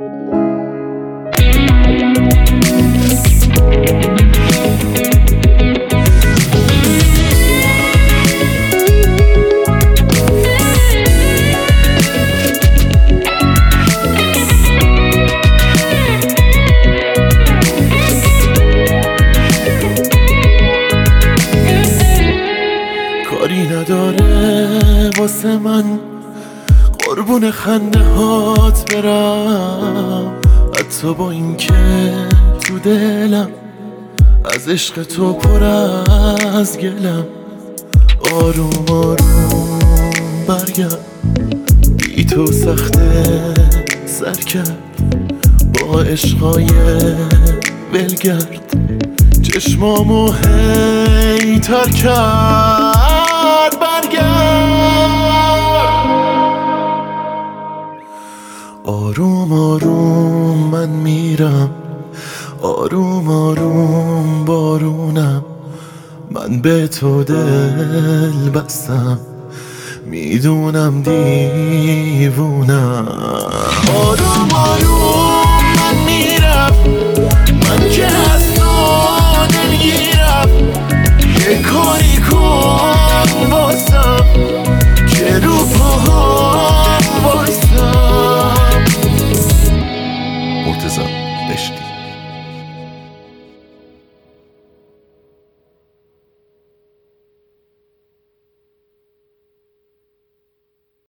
کاری نداره واسه من قربون خنده هات برم، حتی با این که تو دلم از عشق تو پر از گلم. آروم آروم برگرد، بی تو سخته سر کرد با عشقای ولگرد، چشمامو هی تر کرد. برگرد، آروم آروم من میرم، آروم آروم بارونم، من به تو دل بستم، میدونم دیوونم. آروم آروم من میرم، من که هستم